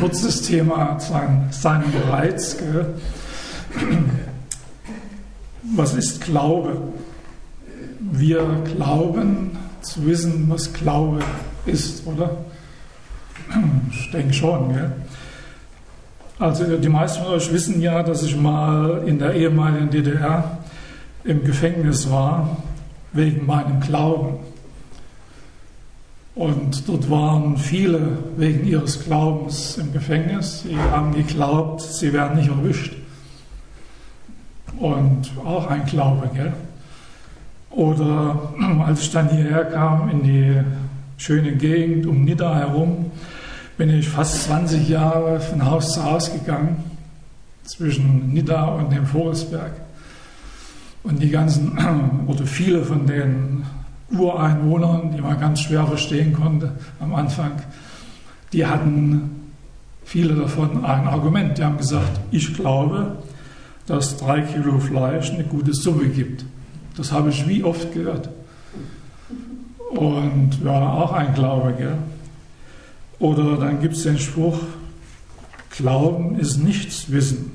kurzes Thema seinen Reiz. Gell? Was ist Glaube? Wir glauben zu wissen, was Glaube ist, oder? Ich denke schon. Gell? Also die meisten von euch wissen ja, dass ich mal in der ehemaligen DDR im Gefängnis war, wegen meinem Glauben. Und dort waren viele wegen ihres Glaubens im Gefängnis. Sie haben geglaubt, sie werden nicht erwischt. Und auch ein Glaube, gell? Oder als ich dann hierher kam, in die schöne Gegend um Nidda herum, bin ich fast 20 Jahre von Haus zu Haus gegangen, zwischen Nidda und dem Vogelsberg. Und die ganzen, oder viele von den Ureinwohnern, die man ganz schwer verstehen konnte am Anfang, die hatten, viele davon, ein Argument. Die haben gesagt, ich glaube, dass 3 Kilo Fleisch eine gute Suppe gibt. Das habe ich wie oft gehört. Und ja, auch ein Glaube, gell? Oder dann gibt es den Spruch, Glauben ist nichts Wissen.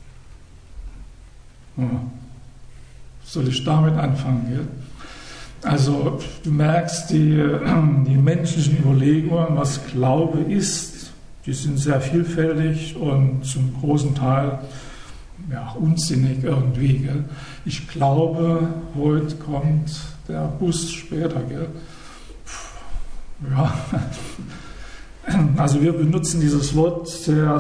Ja. Soll ich damit anfangen, gell? Also du merkst, die menschlichen Überlegungen, was Glaube ist, die sind sehr vielfältig und zum großen Teil ja, unsinnig irgendwie. Gell? Ich glaube, heute kommt der Bus später. Gell? Ja. Also wir benutzen dieses Wort sehr,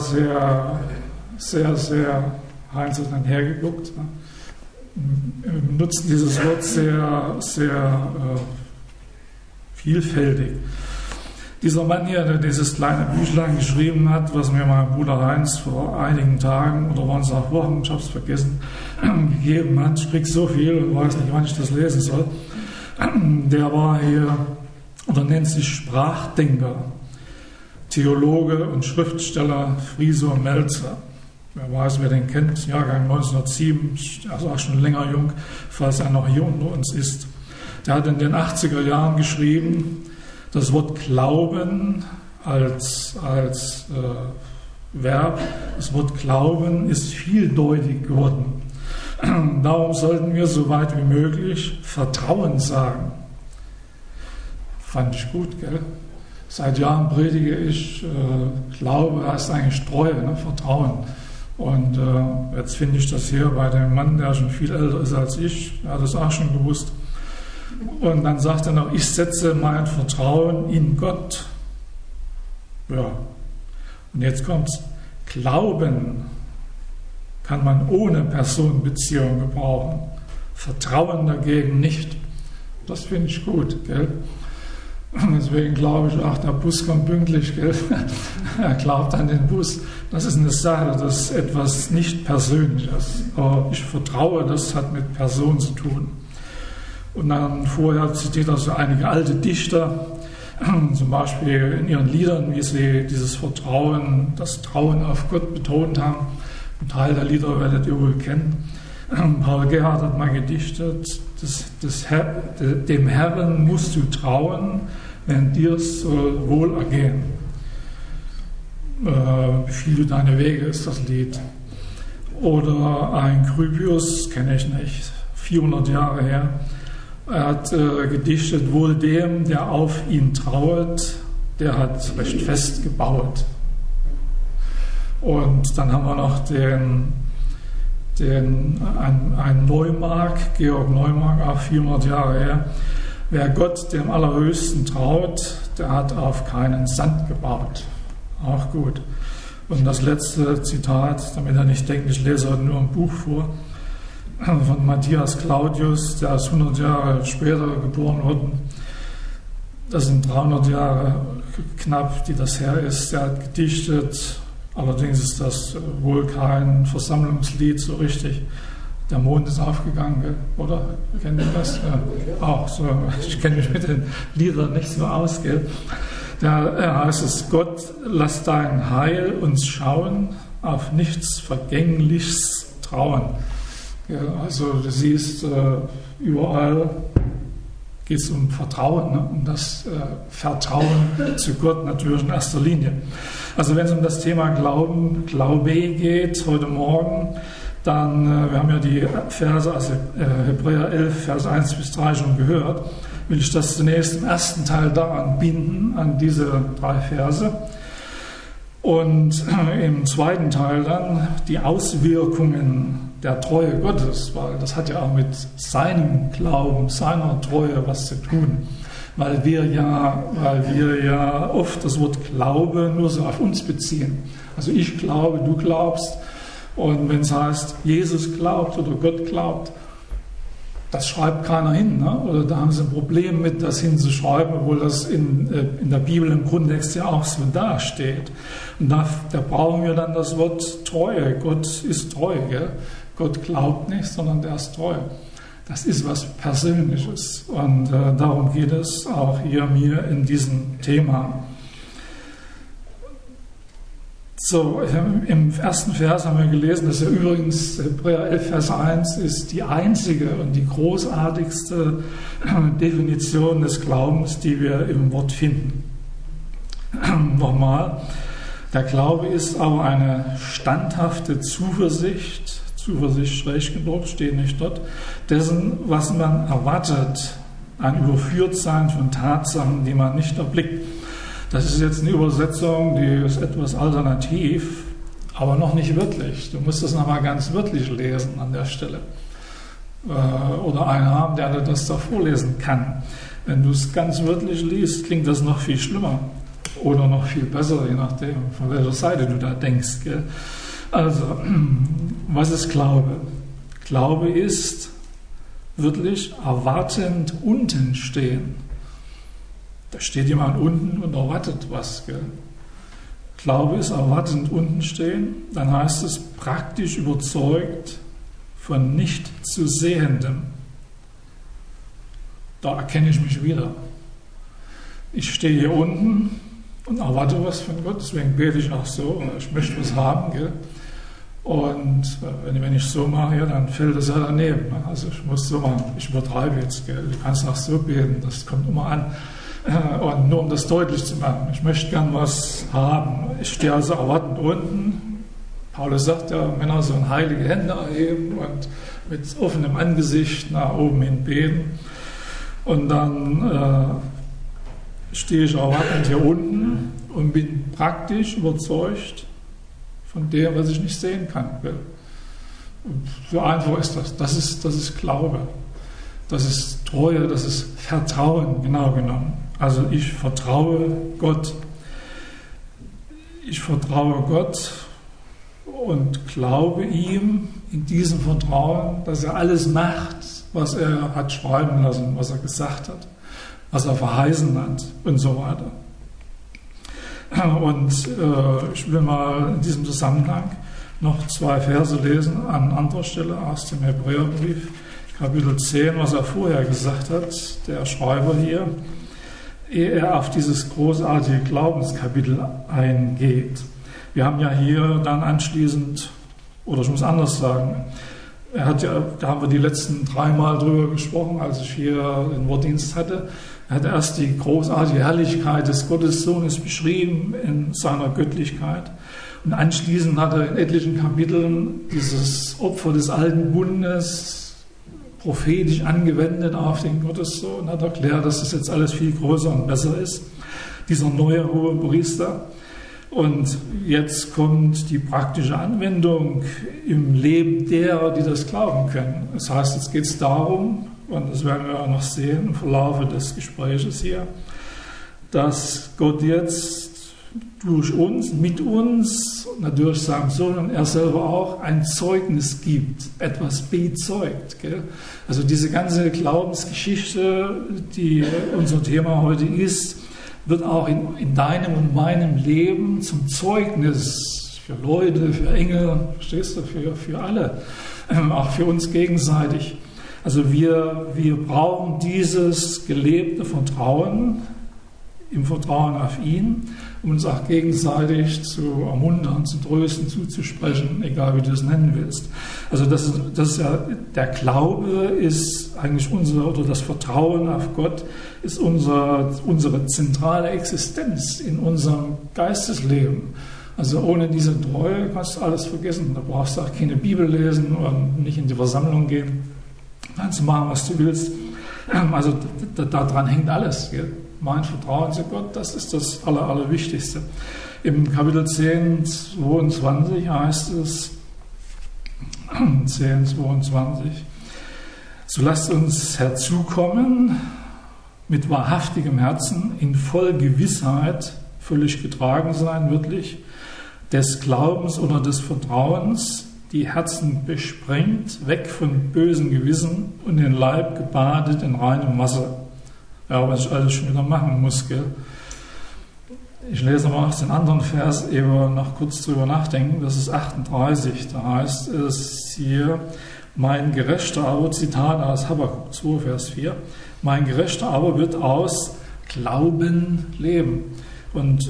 Heinz hat dann hergeguckt, ne? Wir benutzen dieses Wort sehr vielfältig. Dieser Mann hier, der dieses kleine Büchlein geschrieben hat, was mir mein Bruder Heinz vor einigen Tagen oder waren es auch Wochen, ich habe es vergessen, gegeben hat, ich kriege so viel und weiß nicht, wann ich das lesen soll. Der war hier, oder nennt sich Sprachdenker, Theologe und Schriftsteller Friso Melzer. Wer weiß, wer den kennt, Jahrgang 1907, also auch schon länger jung, falls er noch hier unter uns ist. Der hat in den 80er Jahren geschrieben, das Wort Glauben als Verb, das Wort Glauben ist vieldeutig geworden. Darum sollten wir so weit wie möglich Vertrauen sagen. Fand ich gut, gell? Seit Jahren predige ich, Glaube heißt eigentlich Treue, ne? Vertrauen. Und jetzt finde ich das hier bei dem Mann, der schon viel älter ist als ich, der hat das auch schon gewusst. Und dann sagt er noch, ich setze mein Vertrauen in Gott. Ja, und jetzt kommt's. Glauben kann man ohne Personenbeziehung gebrauchen. Vertrauen dagegen nicht. Das finde ich gut, gell? Deswegen glaube ich, ach, der Bus kommt pünktlich, gell? Er glaubt an den Bus. Das ist eine Sache, das ist etwas nicht Persönliches. Aber ich vertraue, das hat mit Person zu tun. Und dann vorher zitiert er so einige alte Dichter, zum Beispiel in ihren Liedern, wie sie dieses Vertrauen, das Trauen auf Gott betont haben. Ein Teil der Lieder werdet ihr wohl kennen. Paul Gerhardt hat mal gedichtet, dem Herrn musst du trauen, wenn dir's wohl ergehen. Befiehl du deine Wege ist das Lied. Oder ein Grypius, kenne ich nicht, 400 Jahre her. Er hat gedichtet, wohl dem, der auf ihn trauet, der hat recht fest gebaut. Und dann haben wir noch ein Neumark, Georg Neumark, auch 400 Jahre her. Wer Gott dem Allerhöchsten traut, der hat auf keinen Sand gebaut. Auch gut. Und das letzte Zitat, damit er nicht denkt, ich lese heute nur ein Buch vor, von Matthias Claudius, der ist 100 Jahre später geboren worden. Das sind 300 Jahre knapp, die das her ist. Der hat gedichtet, allerdings ist das wohl kein Versammlungslied so richtig. Der Mond ist aufgegangen, gell? Oder? Kennt ihr das? Ja. Auch so. Ich kenne mich mit den Liedern nicht so aus, gell? Da heißt es, Gott, lass dein Heil uns schauen, auf nichts Vergängliches trauen. Ja, also du siehst überall geht es um Vertrauen, ne? Um das Vertrauen zu Gott natürlich in erster Linie. Also wenn es um das Thema Glaube geht heute Morgen, dann, wir haben ja die Verse, also Hebräer 11, Vers 1 bis 3 schon gehört, will ich das zunächst im ersten Teil daran binden, an diese 3 Verse. Und im zweiten Teil dann die Auswirkungen der Treue Gottes, weil das hat ja auch mit seinem Glauben, seiner Treue was zu tun. Weil wir ja oft das Wort Glaube nur so auf uns beziehen. Also ich glaube, du glaubst. Und wenn es heißt, Jesus glaubt oder Gott glaubt, das schreibt keiner hin. Ne? Oder da haben sie ein Problem mit, das hinzuschreiben, obwohl das in der Bibel im Grundtext ja auch so dasteht. Und da brauchen wir dann das Wort Treue. Gott ist treu. Gell? Gott glaubt nicht, sondern der ist treu. Das ist was Persönliches. Und darum geht es auch hier mir in diesem Thema. So, im ersten Vers haben wir gelesen, dass ja übrigens Hebräer 11, Vers 1 ist die einzige und die großartigste Definition des Glaubens, die wir im Wort finden. Nochmal, der Glaube ist aber eine standhafte Zuversicht schräg gedruckt, steht nicht dort, dessen, was man erwartet, ein Überführtsein von Tatsachen, die man nicht erblickt. Das ist jetzt eine Übersetzung, die ist etwas alternativ, aber noch nicht wörtlich. Du musst das nochmal ganz wörtlich lesen an der Stelle. Oder einen haben, der das da vorlesen kann. Wenn du es ganz wörtlich liest, klingt das noch viel schlimmer. Oder noch viel besser, je nachdem, von welcher Seite du da denkst. Gell? Also, was ist Glaube? Glaube ist wirklich erwartend unten stehen. Da steht jemand unten und erwartet was. Gell? Glaube ist erwartend unten stehen, dann heißt es praktisch überzeugt von nicht zu Sehendem. Da erkenne ich mich wieder. Ich stehe hier unten und erwarte was von Gott, deswegen bete ich auch so, ich möchte was haben. Gell? Und wenn ich so mache, ja, dann fällt es ja daneben. Also ich muss so machen, ich übertreibe jetzt. Gell? Du kannst auch so beten, das kommt immer an. Und nur um das deutlich zu machen, ich möchte gern was haben. Ich stehe also erwartend unten. Paulus sagt ja, Männer sollen heilige Hände erheben und mit offenem Angesicht nach oben hin beten. Und dann stehe ich erwartend hier unten und bin praktisch überzeugt von dem, was ich nicht sehen kann. Und so einfach ist das. Das ist Glaube. Das ist Treue, das ist Vertrauen, genau genommen. Also ich vertraue Gott. Ich vertraue Gott und glaube ihm in diesem Vertrauen, dass er alles macht, was er hat schreiben lassen, was er gesagt hat, was er verheißen hat und so weiter. Und ich will mal in diesem Zusammenhang noch 2 Verse lesen an anderer Stelle aus dem Hebräerbrief, Kapitel 10, was er vorher gesagt hat, der Schreiber hier, ehe er auf dieses großartige Glaubenskapitel eingeht. Wir haben ja hier dann anschließend, oder ich muss anders sagen, da haben wir die letzten 3 Mal drüber gesprochen, als ich hier den Wortdienst hatte. Er hat erst die großartige Herrlichkeit des Gottessohnes beschrieben in seiner Göttlichkeit. Und anschließend hat er in etlichen Kapiteln dieses Opfer des alten Bundes prophetisch angewendet auf den Gottessohn und hat erklärt, dass das jetzt alles viel größer und besser ist, dieser neue hohe Priester. Und jetzt kommt die praktische Anwendung im Leben derer, die das glauben können. Das heißt, jetzt geht es darum, und das werden wir auch noch sehen im Verlauf des Gespräches hier, dass Gott jetzt durch uns, mit uns, natürlich seinem Sohn und er selber auch, ein Zeugnis gibt, etwas bezeugt. Gell? Also diese ganze Glaubensgeschichte, die unser Thema heute ist, wird auch in deinem und meinem Leben zum Zeugnis für Leute, für Engel, verstehst du, für alle, auch für uns gegenseitig. Also wir brauchen dieses gelebte Vertrauen im Vertrauen auf ihn, um uns auch gegenseitig zu ermuntern, zu trösten, zuzusprechen, egal wie du es nennen willst. Also das ist ja, der Glaube ist eigentlich oder das Vertrauen auf Gott ist unsere zentrale Existenz in unserem Geistesleben. Also ohne diese Treue kannst du alles vergessen. Da brauchst du auch keine Bibel lesen und nicht in die Versammlung gehen. Kannst du machen, was du willst. Also daran hängt alles. Gell? Mein Vertrauen zu Gott, das ist das Allerwichtigste. Im Kapitel 10, 22 heißt es, 10, 22, so lasst uns herzukommen mit wahrhaftigem Herzen, in voll Gewissheit, völlig getragen sein, wirklich, des Glaubens oder des Vertrauens, die Herzen besprengt, weg von bösen Gewissen und den Leib gebadet in reinem Wasser. Ja, was ich alles schon wieder machen muss, gell? Ich lese mal noch den anderen Vers, ehe wir noch kurz drüber nachdenken. Das ist 38, da heißt es hier, mein Gerechter aber, Zitat aus Habakkuk 2, Vers 4, mein Gerechter aber wird aus Glauben leben. Und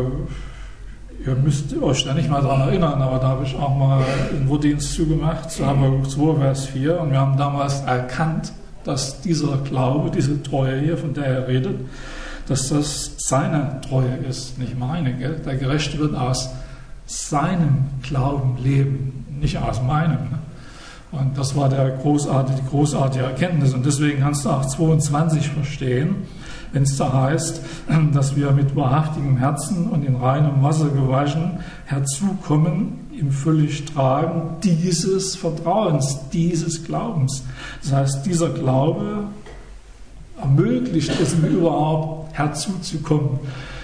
ihr müsst euch da nicht mal daran erinnern, aber da habe ich auch mal einen Wurfdienst zugemacht, zu Habakkuk 2, Vers 4. Und wir haben damals erkannt, dass dieser Glaube, diese Treue hier, von der er redet, dass das seine Treue ist, nicht meine. Gell? Der Gerechte wird aus seinem Glauben leben, nicht aus meinem. Ne? Und das war die großartige Erkenntnis. Und deswegen kannst du auch 22 verstehen, wenn es da heißt, dass wir mit wahrhaftigem Herzen und in reinem Wasser gewaschen herzukommen im völlig Tragen dieses Vertrauens, dieses Glaubens. Das heißt, dieser Glaube ermöglicht es mir überhaupt herzuzukommen.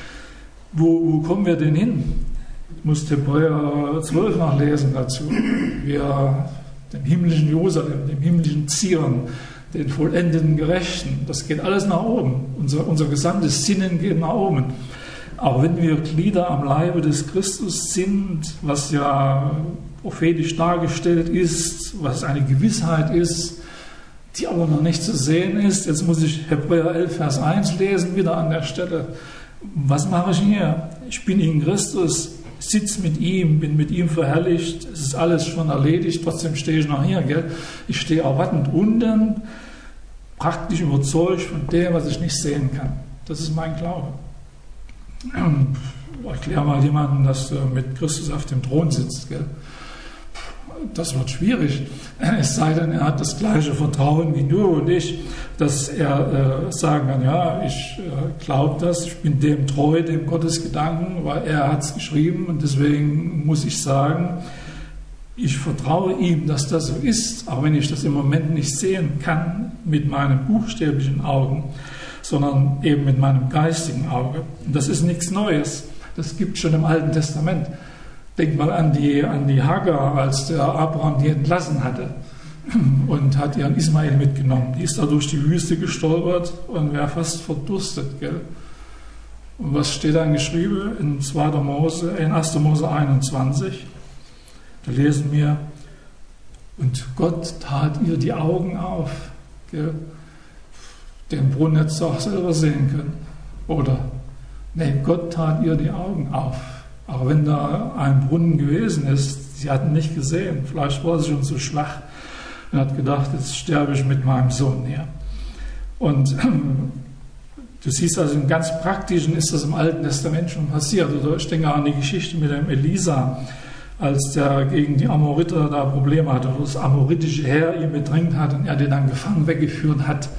Wo kommen wir denn hin? Ich muss Hebräer 12 nachlesen dazu. Wir dem himmlischen Jerusalem, dem himmlischen Zion, den vollendeten Gerechten. Das geht alles nach oben. Unser gesamtes Sinnen geht nach oben. Auch wenn wir Glieder am Leibe des Christus sind, was ja prophetisch dargestellt ist, was eine Gewissheit ist, die aber noch nicht zu sehen ist. Jetzt muss ich Hebräer 11, Vers 1 lesen, wieder an der Stelle. Was mache ich hier? Ich bin in Christus, sitze mit ihm, bin mit ihm verherrlicht, es ist alles schon erledigt, trotzdem stehe ich noch hier. Gell? Ich stehe erwartend unten, praktisch überzeugt von dem, was ich nicht sehen kann. Das ist mein Glaube. Ich erkläre mal jemandem, dass du mit Christus auf dem Thron sitzt. Gell? Das wird schwierig, es sei denn, er hat das gleiche Vertrauen wie du und ich, dass er sagen kann, ja, ich glaube das, ich bin dem treu, dem Gottes Gedanken, weil er hat es geschrieben und deswegen muss ich sagen, ich vertraue ihm, dass das so ist, auch wenn ich das im Moment nicht sehen kann mit meinen buchstäblichen Augen, sondern eben mit meinem geistigen Auge. Und das ist nichts Neues, das gibt es schon im Alten Testament. Denk mal an die Hagar, als der Abraham die entlassen hatte und hat ihren Ismael mitgenommen. Die ist da durch die Wüste gestolpert und wäre fast verdurstet. Gell? Und was steht dann geschrieben in 1. Mose 21? Da lesen wir, und Gott tat ihr die Augen auf. Gell? Den Brunnen hättest du auch selber sehen können. Oder, nee, Gott tat ihr die Augen auf. Auch wenn da ein Brunnen gewesen ist, sie hatten nicht gesehen. Vielleicht war sie schon so schwach und hat gedacht, jetzt sterbe ich mit meinem Sohn hier. Und du siehst also, im ganz Praktischen ist das im Alten Testament schon passiert. Oder ich denke an die Geschichte mit dem Elisa, als der gegen die Amoriter da Probleme hatte, wo das amoritische Heer ihn bedrängt hat und er den dann gefangen weggeführt hat.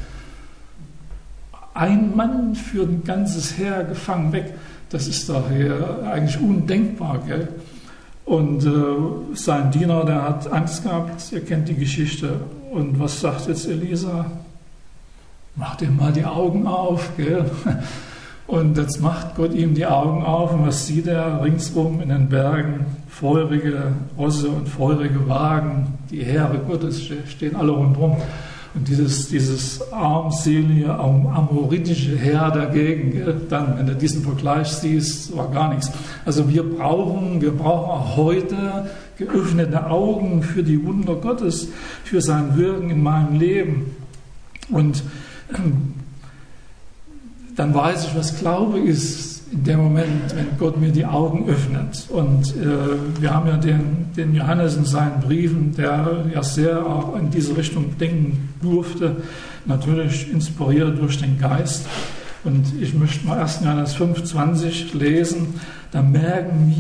Ein Mann führt ein ganzes Heer gefangen weg. Das ist daher eigentlich undenkbar. Gell? Und sein Diener, der hat Angst gehabt, ihr kennt die Geschichte. Und was sagt jetzt Elisa? Mach dir mal die Augen auf. Gell? Und jetzt macht Gott ihm die Augen auf. Und was sieht er ringsrum in den Bergen? Feurige Rosse und feurige Wagen. Die Heere Gottes stehen alle rundherum. Und dieses armselige, amoritische Heer dagegen, dann, wenn du diesen Vergleich siehst, war gar nichts. Also wir brauchen auch heute geöffnete Augen für die Wunder Gottes, für sein Wirken in meinem Leben. Und dann weiß ich, was Glaube ist in dem Moment, wenn Gott mir die Augen öffnet. Und wir haben ja den Johannes in seinen Briefen, der ja sehr auch in diese Richtung denken durfte, natürlich inspiriert durch den Geist. Und ich möchte mal 1. Johannes 5,20 lesen, da merken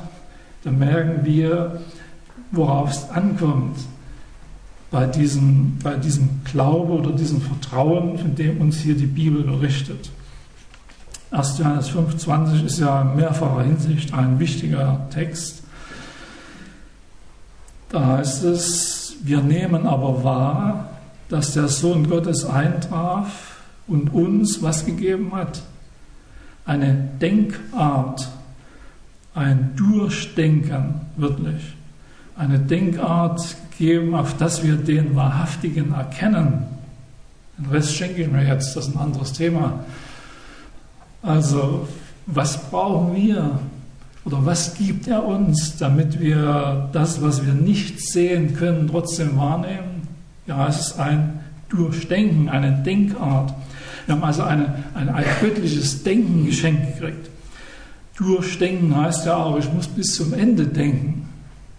wir, worauf es ankommt bei diesem Glaube oder diesem Vertrauen, von dem uns hier die Bibel berichtet. 1. Johannes 5,20 ist ja in mehrfacher Hinsicht ein wichtiger Text. Da heißt es, wir nehmen aber wahr, dass der Sohn Gottes eintraf und uns was gegeben hat? Eine Denkart, ein Durchdenken, wirklich. Eine Denkart gegeben, auf das wir den Wahrhaftigen erkennen. Den Rest schenke ich mir jetzt, das ist ein anderes Thema. Also, was brauchen wir oder was gibt er uns, damit wir das, was wir nicht sehen können, trotzdem wahrnehmen? Ja, es ist ein Durchdenken, eine Denkart. Wir haben also ein göttliches Denken geschenkt gekriegt. Durchdenken heißt ja auch, ich muss bis zum Ende denken.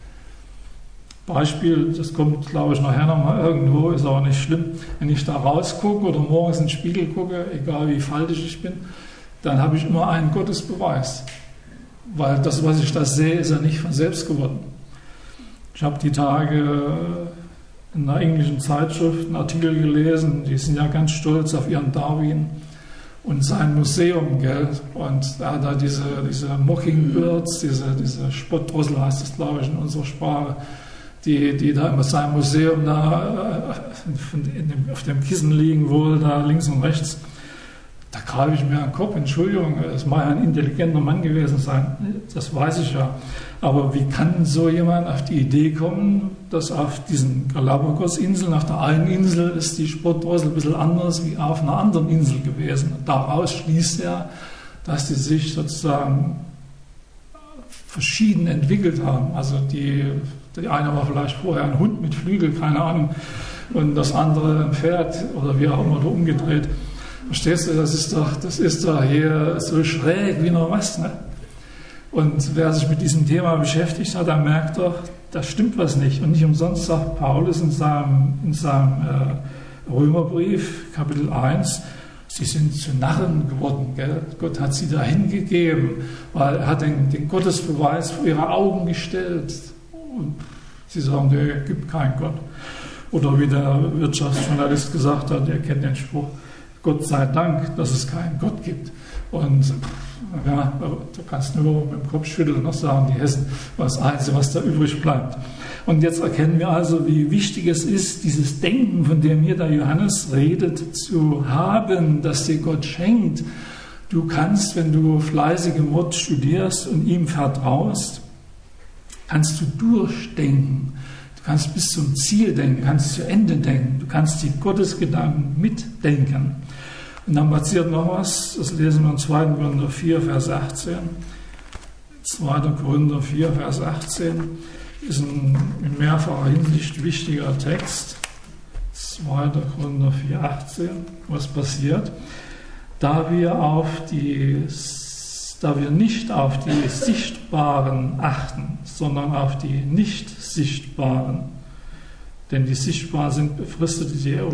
Beispiel, das kommt, glaube ich, nachher nochmal irgendwo, ist aber nicht schlimm. Wenn ich da rausgucke oder morgens in den Spiegel gucke, egal wie faltig ich bin, dann habe ich immer einen Gottesbeweis. Weil das, was ich da sehe, ist ja nicht von selbst geworden. Ich habe die Tage in einer englischen Zeitschrift einen Artikel gelesen, die sind ja ganz stolz auf ihren Darwin und sein Museum, gell? Und er hat da diese Mockingbirds, diese Spottdrossel heißt es, glaube ich, in unserer Sprache, die da immer sein Museum da auf dem Kissen liegen, wohl da links und rechts. Da greife ich mir an den Kopf, Entschuldigung, das mag ja ein intelligenter Mann gewesen sein, das weiß ich ja. Aber wie kann so jemand auf die Idee kommen, dass auf diesen Galapagos-Inseln, auf der einen Insel ist die Spottdrossel ein bisschen anders wie auf einer anderen Insel gewesen. Und daraus schließt er, dass die sich sozusagen verschieden entwickelt haben. Also die eine war vielleicht vorher ein Hund mit Flügel, keine Ahnung, und das andere ein Pferd oder wie auch immer, oder umgedreht. Verstehst du, das ist doch hier so schräg wie noch was. Ne? Und wer sich mit diesem Thema beschäftigt hat, der merkt doch, da stimmt was nicht. Und nicht umsonst sagt Paulus in seinem Römerbrief, Kapitel 1, sie sind zu Narren geworden. Gell? Gott hat sie dahin gegeben, weil er hat den Gottesbeweis vor ihre Augen gestellt. Und sie sagen, es gibt keinen Gott. Oder wie der Wirtschaftsjournalist gesagt hat, ihr kennt den Spruch, Gott sei Dank, dass es keinen Gott gibt. Und ja, du kannst nur mit dem Kopf schütteln und sagen, die Hessen war das Einzige, was da übrig bleibt. Und jetzt erkennen wir also, wie wichtig es ist, dieses Denken, von dem hier der Johannes redet, zu haben, das dir Gott schenkt. Du kannst, wenn du fleißig im Wort studierst und ihm vertraust, kannst du durchdenken. Du kannst bis zum Ziel denken, kannst zu Ende denken. Du kannst die Gottesgedanken mitdenken. Und dann passiert noch was, das lesen wir in 2. Korinther 4, Vers 18. 2. Korinther 4, Vers 18 ist ein in mehrfacher Hinsicht wichtiger Text. 2. Korinther 4, 18. Was passiert? Da wir nicht auf die Sichtbaren achten, sondern auf die Nicht-Sichtbaren. Denn die Sichtbaren sind befristet,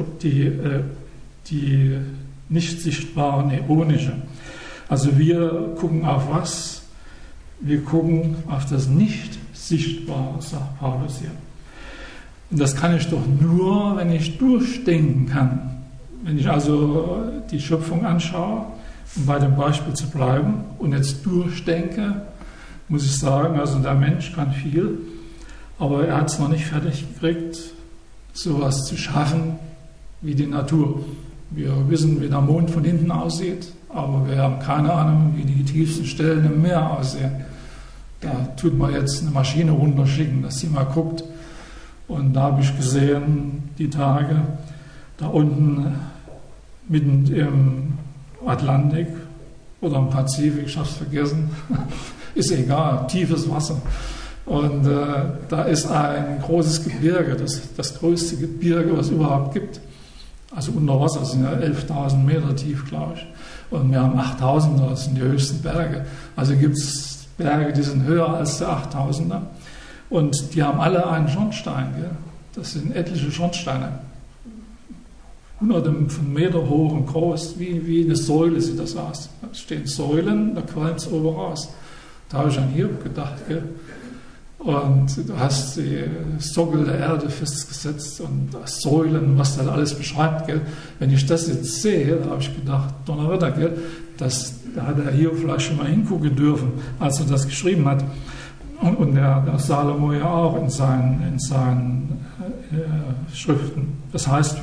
die nicht sichtbaren, äonische. Also wir gucken auf was? Wir gucken auf das Nicht-Sichtbare, sagt Paulus hier. Und das kann ich doch nur, wenn ich durchdenken kann. Wenn ich also die Schöpfung anschaue, um bei dem Beispiel zu bleiben, und jetzt durchdenke, muss ich sagen, also der Mensch kann viel, aber er hat es noch nicht fertig gekriegt, sowas zu schaffen wie die Natur. Wir wissen, wie der Mond von hinten aussieht, aber wir haben keine Ahnung, wie die tiefsten Stellen im Meer aussehen. Da tut man jetzt eine Maschine runterschicken, dass sie mal guckt. Und da habe ich gesehen, die Tage, da unten mitten im Atlantik oder im Pazifik, ich habe es vergessen, ist egal, tiefes Wasser. Und da ist ein großes Gebirge, das größte Gebirge, was es überhaupt gibt. Also unter Wasser sind ja 11.000 Meter tief, glaube ich. Und wir haben 8000er, das sind die höchsten Berge. Also gibt es Berge, die sind höher als der 8000er. Und die haben alle einen Schornstein. Gell? Das sind etliche Schornsteine. Hunderte von Meter hoch und groß, wie eine Säule sieht das aus. Da stehen Säulen, da qualmt es oben raus. Da habe ich an Hiob gedacht. Gell? Und du hast die Sockel der Erde festgesetzt und Säulen, was das alles beschreibt. Gell? Wenn ich das jetzt sehe, da habe ich gedacht, Donnerwetter, gell? Da hat der Hiob vielleicht schon mal hingucken dürfen, als er das geschrieben hat. Und der Salomo ja auch in seinen Schriften. Das heißt,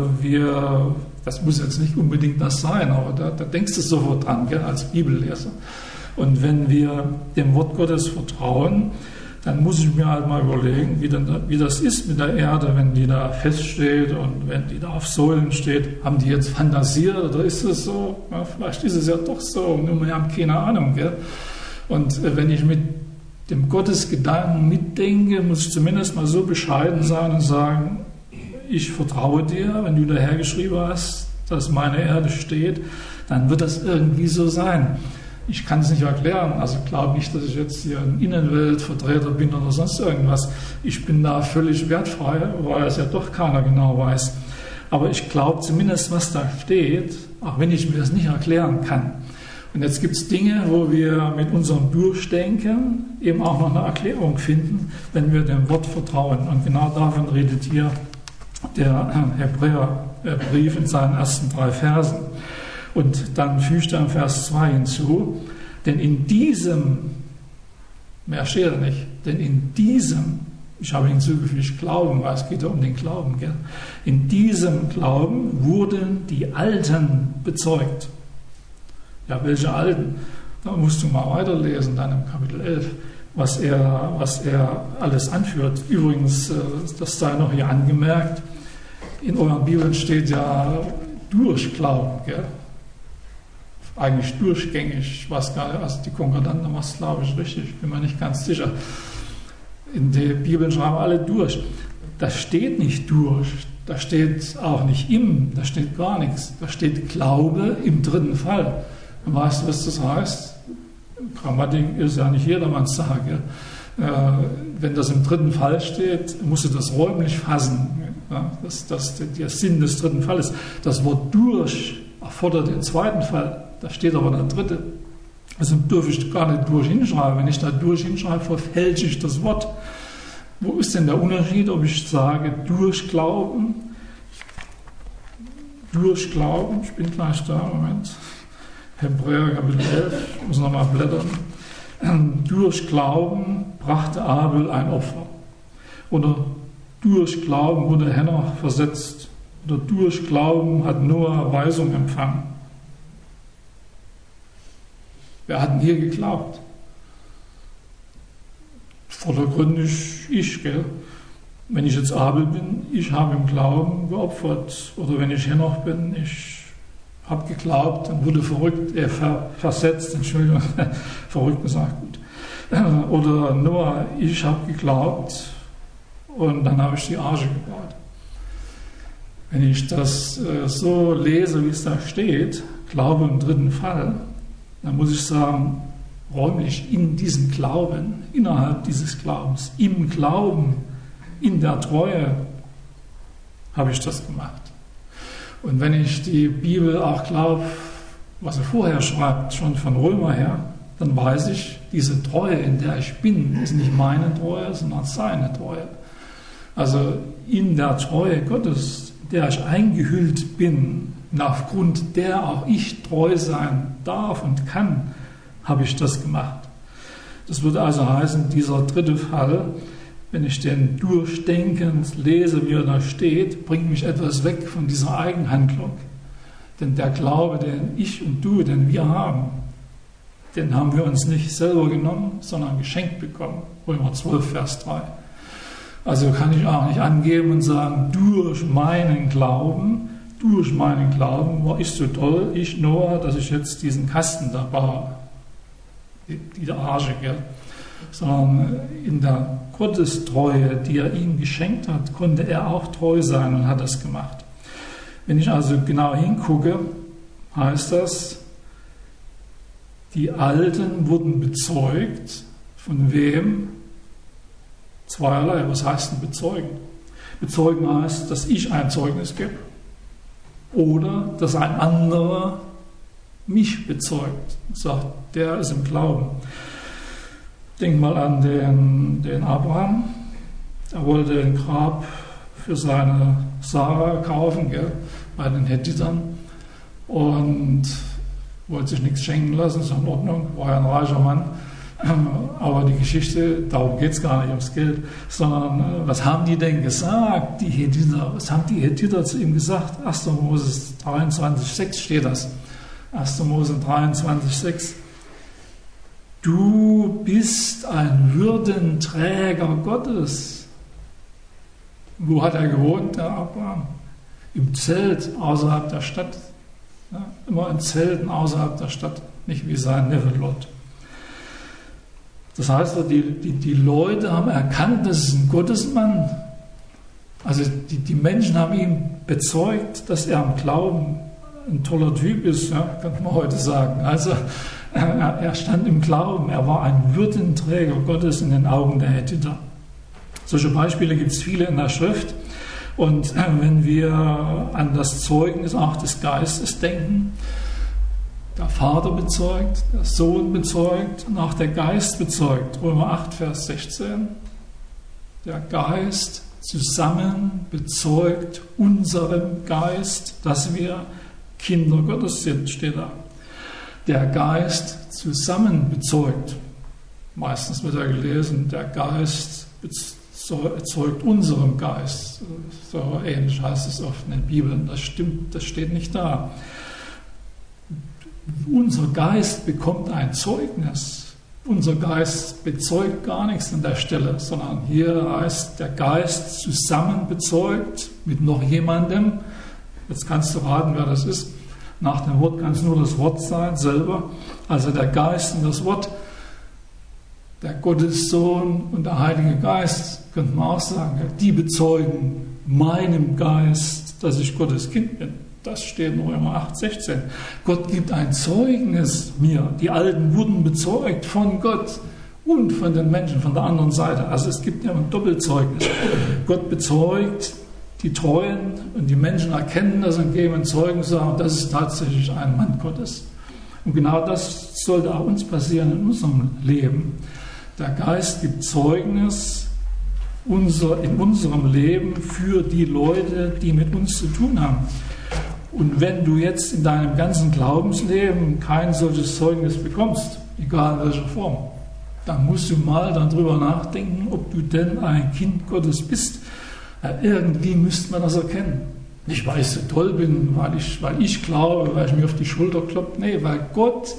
das muss jetzt nicht unbedingt das sein, aber da denkst du sofort dran, gell, als Bibelleser. Und wenn wir dem Wort Gottes vertrauen, dann muss ich mir halt mal überlegen, wie das ist mit der Erde, wenn die da feststeht und wenn die da auf Säulen steht. Haben die jetzt fantasiert oder ist es so? Ja, vielleicht ist es ja doch so, nur wir haben keine Ahnung. Gell? Und wenn ich mit dem Gottesgedanken mitdenke, muss ich zumindest mal so bescheiden sein und sagen, ich vertraue dir, wenn du dahergeschrieben hast, dass meine Erde steht, dann wird das irgendwie so sein. Ich kann es nicht erklären, also glaube nicht, dass ich jetzt hier ein Innenweltvertreter bin oder sonst irgendwas. Ich bin da völlig wertfrei, weil es ja doch keiner genau weiß. Aber ich glaube zumindest, was da steht, auch wenn ich mir das nicht erklären kann. Und jetzt gibt es Dinge, wo wir mit unserem Durchdenken eben auch noch eine Erklärung finden, wenn wir dem Wort vertrauen. Und genau davon redet hier der Hebräerbrief in seinen ersten 3 Versen. Und dann fügt er im Vers 2 hinzu, denn in diesem, mehr steht er nicht, denn in diesem, ich habe hinzugefügt Glauben, weil es geht ja um den Glauben, gell? In diesem Glauben wurden die Alten bezeugt. Ja, welche Alten? Da musst du mal weiterlesen, dann im Kapitel 11, was er alles anführt. Übrigens, das sei noch hier angemerkt, in euren Bibeln steht ja durch Glauben, gell? Eigentlich durchgängig, ich weiß gar nicht, also die Konkordanten macht es, glaube ich, richtig, bin mir nicht ganz sicher. In der Bibel schreiben alle durch. Da steht nicht durch, da steht auch nicht im, da steht gar nichts. Da steht Glaube im dritten Fall. Und weißt du, was das heißt? Grammatik ist ja nicht jedermanns Sache. Wenn das im dritten Fall steht, musst du das räumlich fassen. Ja, das der Sinn des dritten Falles. Das Wort durch erfordert den zweiten Fall. Da steht aber der dritte. Also dürfe ich gar nicht durch hinschreiben. Wenn ich da durch hinschreibe, verfälsche ich das Wort. Wo ist denn der Unterschied, ob ich sage durch Glauben? Durch Glauben, ich bin gleich da, Moment. Hebräer Kapitel 11, ich muss nochmal blättern. Durch Glauben brachte Abel ein Opfer. Oder durch Glauben wurde Henoch versetzt. Oder durch Glauben hat Noah Weisung empfangen. Wer hat denn hier geglaubt? Vordergründig ich, gell? Wenn ich jetzt Abel bin, ich habe im Glauben geopfert. Oder wenn ich Henoch bin, ich habe geglaubt und wurde versetzt, Entschuldigung, verrückt gesagt, gut. Oder Noah, ich habe geglaubt und dann habe ich die Arche gebaut. Wenn ich das so lese, wie es da steht, Glaube im dritten Fall, dann muss ich sagen, räumlich in diesem Glauben, innerhalb dieses Glaubens, im Glauben, in der Treue, habe ich das gemacht. Und wenn ich die Bibel auch glaube, was er vorher schreibt, schon von Römer her, dann weiß ich, diese Treue, in der ich bin, ist nicht meine Treue, sondern seine Treue. Also in der Treue Gottes, in der ich eingehüllt bin, und aufgrund der auch ich treu sein darf und kann, habe ich das gemacht. Das würde also heißen, dieser dritte Fall, wenn ich den durchdenkend lese, wie er da steht, bringt mich etwas weg von dieser Eigenhandlung. Denn der Glaube, den ich und du, den wir haben, den haben wir uns nicht selber genommen, sondern geschenkt bekommen. Römer 12, Vers 3. Also kann ich auch nicht angeben und sagen, durch meinen Glauben war ich so toll, ich Noah, dass ich jetzt diesen Kasten da baue. Die Arche, gell? Sondern in der Gottestreue, die er ihm geschenkt hat, konnte er auch treu sein und hat das gemacht. Wenn ich also genau hingucke, heißt das, Die Alten wurden bezeugt. Von wem? Zweierlei. Was heißt denn bezeugen? Bezeugen heißt, dass ich ein Zeugnis gebe oder dass ein anderer mich bezeugt und sagt, der ist im Glauben. Denk mal an den Abraham. Er wollte ein Grab für seine Sarah kaufen, gell, bei den Hethitern, und wollte sich nichts schenken lassen, ist in Ordnung, war ja ein reicher Mann. Aber die Geschichte, darum geht es gar nicht ums Geld, sondern was haben die denn gesagt, die Hethiter? Was haben die Hethiter zu ihm gesagt? 1. Mose 23,6 steht das. 1. Mose 23,6. Du bist ein Würdenträger Gottes. Wo hat er gewohnt, der Abraham? Im Zelt außerhalb der Stadt. Ja, immer in Zelten außerhalb der Stadt, nicht wie sein Neffe Lot. Das heißt, die Leute haben erkannt, das ist ein Gottesmann. Also die Menschen haben ihm bezeugt, dass er am Glauben ein toller Typ ist, ja, könnte man heute sagen. Also er stand im Glauben, er war ein Würdenträger Gottes in den Augen der Hethiter. Solche Beispiele gibt es viele in der Schrift. Und wenn wir an das Zeugnis auch des Geistes denken, der Vater bezeugt, der Sohn bezeugt und auch der Geist bezeugt. Römer 8, Vers 16. Der Geist zusammen bezeugt unserem Geist, dass wir Kinder Gottes sind, steht da. Der Geist zusammen bezeugt. Meistens wird ja gelesen, der Geist bezeugt unserem Geist. So ähnlich heißt es oft in den Bibeln. Das stimmt, das steht nicht da. Unser Geist bekommt ein Zeugnis. Unser Geist bezeugt gar nichts an der Stelle, sondern hier heißt der Geist zusammen bezeugt mit noch jemandem. Jetzt kannst du raten, wer das ist. Nach dem Wort kann es nur das Wort sein, selber. Also der Geist und das Wort, der Gottessohn und der Heilige Geist, könnte man auch sagen, die bezeugen meinem Geist, dass ich Gottes Kind bin. Das steht in Römer 8, 16. Gott gibt ein Zeugnis mir. Die Alten wurden bezeugt von Gott und von den Menschen von der anderen Seite. Also es gibt ja ein Doppelzeugnis. Gott bezeugt die Treuen und die Menschen erkennen das und geben ein Zeugnis und sagen, das ist tatsächlich ein Mann Gottes. Und genau das sollte auch uns passieren in unserem Leben. Der Geist gibt Zeugnis in unserem Leben für die Leute, die mit uns zu tun haben. Und wenn du jetzt in deinem ganzen Glaubensleben kein solches Zeugnis bekommst, egal in welcher Form, dann musst du mal darüber nachdenken, ob du denn ein Kind Gottes bist. Ja, irgendwie müsste man das erkennen. Nicht, weil ich so toll bin, weil ich glaube, weil ich mir auf die Schulter klopfe. Nee, weil Gott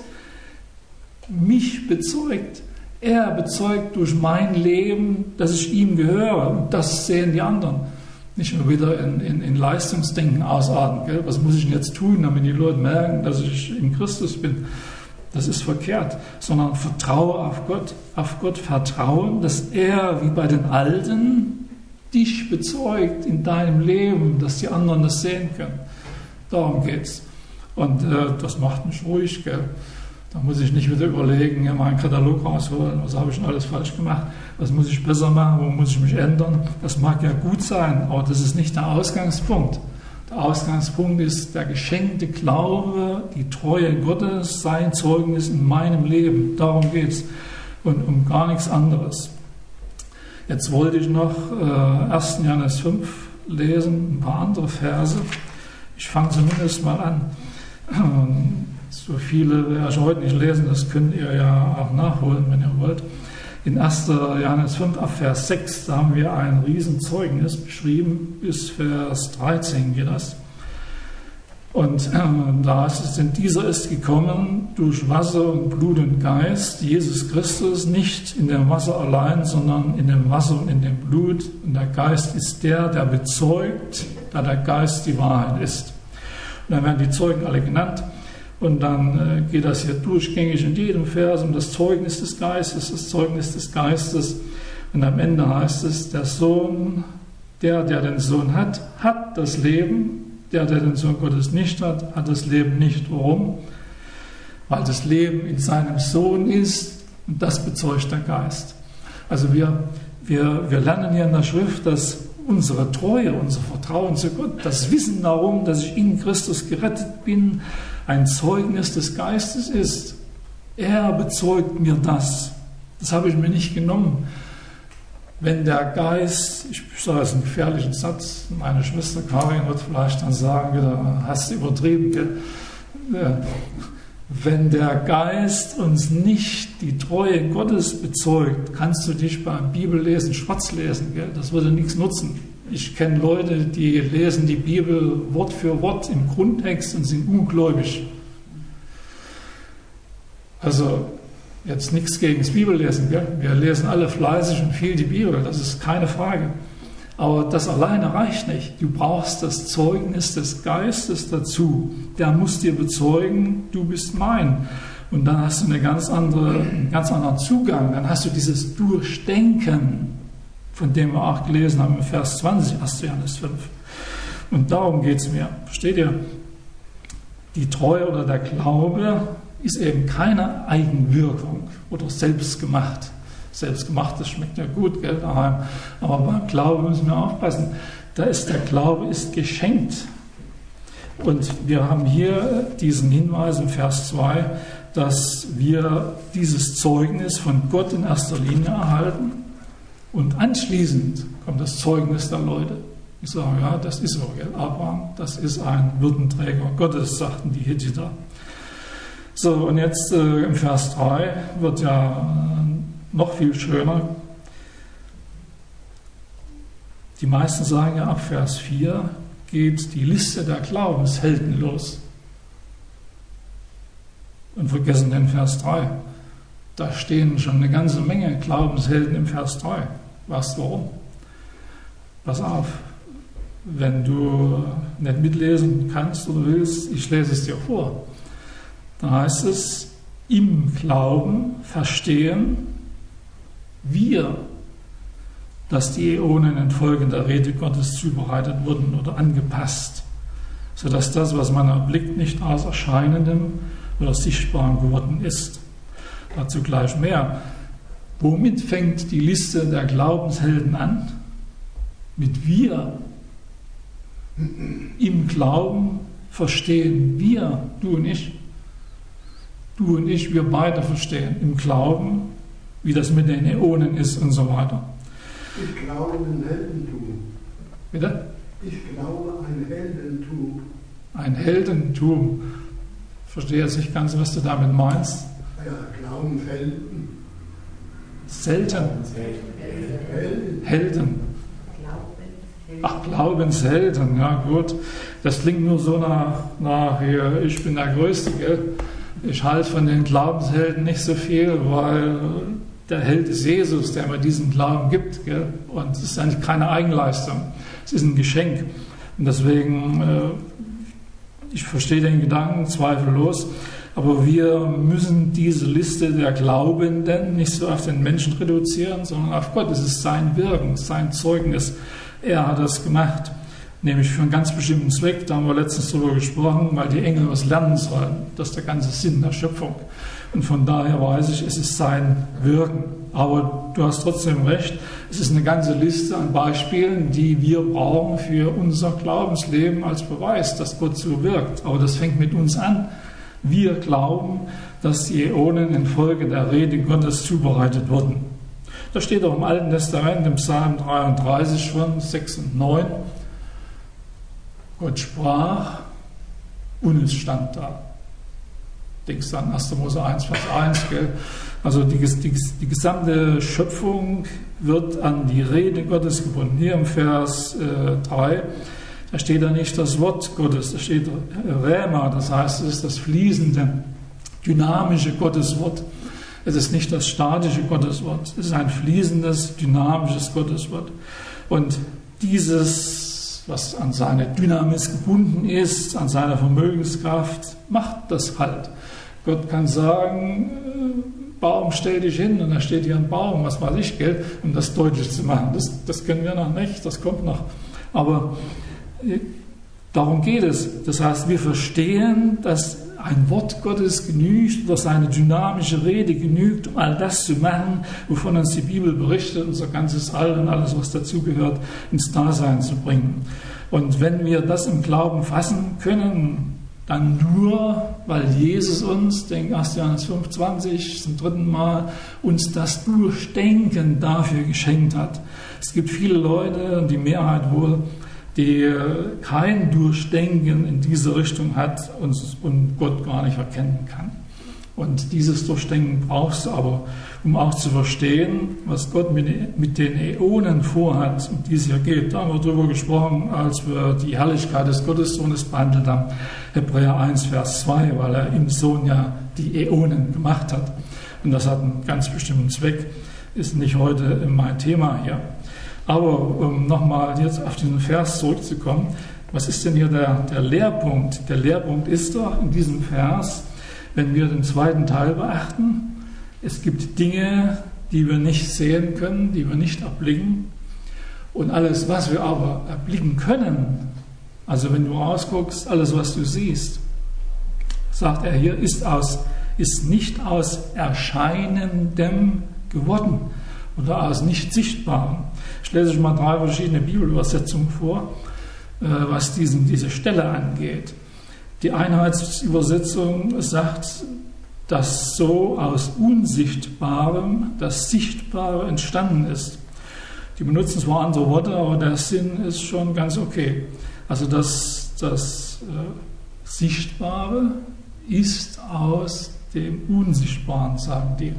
mich bezeugt. Er bezeugt durch mein Leben, dass ich ihm gehöre. Und das sehen die anderen. Nicht nur wieder in Leistungsdenken ausarten. Gell? Was muss ich denn jetzt tun, damit die Leute merken, dass ich in Christus bin? Das ist verkehrt. Sondern vertraue auf Gott. Auf Gott vertrauen, dass er, wie bei den Alten, dich bezeugt in deinem Leben, dass die anderen das sehen können. Darum geht's. Und das macht mich ruhig, gell? Da muss ich nicht wieder überlegen, ja, meinen Katalog rausholen, was habe ich denn alles falsch gemacht, was muss ich besser machen, wo muss ich mich ändern. Das mag ja gut sein, aber das ist nicht der Ausgangspunkt. Der Ausgangspunkt ist der geschenkte Glaube, die Treue Gottes, sein Zeugnis in meinem Leben. Darum geht's und um gar nichts anderes. Jetzt wollte ich noch 1. Johannes 5 lesen, ein paar andere Verse. Ich fange zumindest mal an. So viele werde ich heute nicht lesen, das könnt ihr ja auch nachholen, wenn ihr wollt. In 1. Johannes 5, ab Vers 6, da haben wir ein Riesenzeugnis beschrieben, bis Vers 13 geht das. Und da heißt es, denn dieser ist gekommen durch Wasser und Blut und Geist, Jesus Christus, nicht in dem Wasser allein, sondern in dem Wasser und in dem Blut. Und der Geist ist der bezeugt, da der Geist die Wahrheit ist. Und dann werden die Zeugen alle genannt. Und dann geht das hier durchgängig in jedem Vers um das Zeugnis des Geistes, das Zeugnis des Geistes. Und am Ende heißt es, der Sohn, der den Sohn hat, hat das Leben. Der den Sohn Gottes nicht hat, hat das Leben nicht. Warum? weil das Leben in seinem Sohn ist und das bezeugt der Geist. Also wir lernen hier in der Schrift, dass unsere Treue, unser Vertrauen zu Gott, das Wissen darum, dass ich in Christus gerettet bin, ein Zeugnis des Geistes ist. Er bezeugt mir das. Das habe ich mir nicht genommen. Wenn der Geist, ich sage jetzt einen gefährlichen Satz, meine Schwester Karin wird vielleicht dann sagen, da hast du übertrieben, gell? Wenn der Geist uns nicht die Treue Gottes bezeugt, kannst du dich beim Bibellesen schwarz lesen, gell? Das würde nichts nutzen. Ich kenne Leute, die lesen die Bibel Wort für Wort im Grundtext und sind ungläubig. Also jetzt nichts gegen das Bibellesen, gell? Wir lesen alle fleißig und viel die Bibel, das ist keine Frage. Aber das alleine reicht nicht. Du brauchst das Zeugnis des Geistes dazu. Der muss dir bezeugen, du bist mein. Und dann hast du einen ganz anderen Zugang. Dann hast du dieses Durchdenken, von dem wir auch gelesen haben im Vers 20, 1. Johannes 5. Und darum geht es mir. Versteht ihr? Die Treue oder der Glaube ist eben keine Eigenwirkung oder selbstgemacht. Selbstgemachtes schmeckt ja gut, gell, daheim. Aber beim Glaube müssen wir aufpassen. Der Glaube ist geschenkt. Und wir haben hier diesen Hinweis im Vers 2, dass wir dieses Zeugnis von Gott in erster Linie erhalten. Und anschließend kommt das Zeugnis der Leute. Die sagen, ja, das ist so, gell, Abraham, das ist ein Würdenträger Gottes, sagten die Hethiter. So, und jetzt im Vers 3 wird ja noch viel schöner. Die meisten sagen ja, ab Vers 4 geht die Liste der Glaubenshelden los. Und vergessen den Vers 3. Da stehen schon eine ganze Menge Glaubenshelden im Vers 3. Weißt du warum? Pass auf, wenn du nicht mitlesen kannst oder willst, ich lese es dir vor. Da heißt es, im Glauben verstehen wir, dass die Äonen in Folge der Rede Gottes zubereitet wurden oder angepasst, sodass das, was man erblickt, nicht aus Erscheinendem oder Sichtbarem geworden ist. Dazu gleich mehr. Womit fängt die Liste der Glaubenshelden an? Mit wir. Im Glauben verstehen wir, du und ich. Du und ich, wir beide verstehen im Glauben, wie das mit den Äonen ist und so weiter. Ich glaube an Heldentum. Bitte? Ich glaube an Heldentum. Ein Heldentum. Ich verstehe jetzt nicht ganz, was du damit meinst. Ja, Glaubenshelden. Selten. Helden. Ach, Glaubenshelden, ja gut. Das klingt nur so nach hier, ich bin der Größte, gell? Ich halte von den Glaubenshelden nicht so viel, weil der Held ist Jesus, der mir diesen Glauben gibt. Gell? Und es ist eigentlich keine Eigenleistung, es ist ein Geschenk. Und deswegen, ich verstehe den Gedanken zweifellos, aber wir müssen diese Liste der Glaubenden nicht so auf den Menschen reduzieren, sondern auf Gott. Es ist sein Wirken, sein Zeugnis. Er hat das gemacht. Nämlich für einen ganz bestimmten Zweck, da haben wir letztens darüber gesprochen, weil die Engel was lernen sollen. Das ist der ganze Sinn der Schöpfung. Und von daher weiß ich, es ist sein Wirken. Aber du hast trotzdem recht, es ist eine ganze Liste an Beispielen, die wir brauchen für unser Glaubensleben als Beweis, dass Gott so wirkt. Aber das fängt mit uns an. Wir glauben, dass die Äonen infolge der Rede Gottes zubereitet wurden. Das steht auch im Alten Testament, im Psalm 33 von 6 und 9. Gott sprach und es stand da. Denkst an 1. Mose 1, Vers 1. Gell? Also die gesamte Schöpfung wird an die Rede Gottes gebunden. Hier im Vers 3, da steht da nicht das Wort Gottes, da steht Rhema, das heißt, es ist das fließende, dynamische Gotteswort. Es ist nicht das statische Gotteswort, es ist ein fließendes, dynamisches Gotteswort. Und dieses, was an seine Dynamis gebunden ist, an seine Vermögenskraft, macht das halt. Gott kann sagen, Baum, stell dich hin, und da steht hier ein Baum, was weiß ich, gell, um das deutlich zu machen. Das können wir noch nicht, das kommt noch. Aber darum geht es. Das heißt, wir verstehen, dass ein Wort Gottes genügt oder seine dynamische Rede genügt, um all das zu machen, wovon uns die Bibel berichtet, unser ganzes All und alles, was dazugehört, ins Dasein zu bringen. Und wenn wir das im Glauben fassen können, dann nur, weil Jesus uns, denk 1. Johannes 5,20 zum 3. Mal, uns das Durchdenken dafür geschenkt hat. Es gibt viele Leute, die Mehrheit wohl, die kein Durchdenken in diese Richtung hat und Gott gar nicht erkennen kann. Und dieses Durchdenken brauchst du aber, um auch zu verstehen, was Gott mit den Äonen vorhat, um die es hier geht. Da haben wir darüber gesprochen, als wir die Herrlichkeit des Gottessohnes behandelt haben, Hebräer 1, Vers 2, weil er im Sohn ja die Äonen gemacht hat. Und das hat einen ganz bestimmten Zweck, ist nicht heute mein Thema hier. Aber um nochmal jetzt auf diesen Vers zurückzukommen, was ist denn hier der Lehrpunkt? Der Lehrpunkt ist doch in diesem Vers, wenn wir den zweiten Teil beachten, es gibt Dinge, die wir nicht sehen können, die wir nicht erblicken. Und alles, was wir aber erblicken können, also wenn du rausguckst, alles, was du siehst, sagt er hier, ist nicht aus Erscheinendem geworden oder aus nicht Sichtbarem. Ich lese euch mal 3 verschiedene Bibelübersetzungen vor, was diese Stelle angeht. Die Einheitsübersetzung sagt, dass so aus Unsichtbarem das Sichtbare entstanden ist. Die benutzen zwar andere Worte, aber der Sinn ist schon ganz okay. Also das Sichtbare ist aus dem Unsichtbaren, sagen die.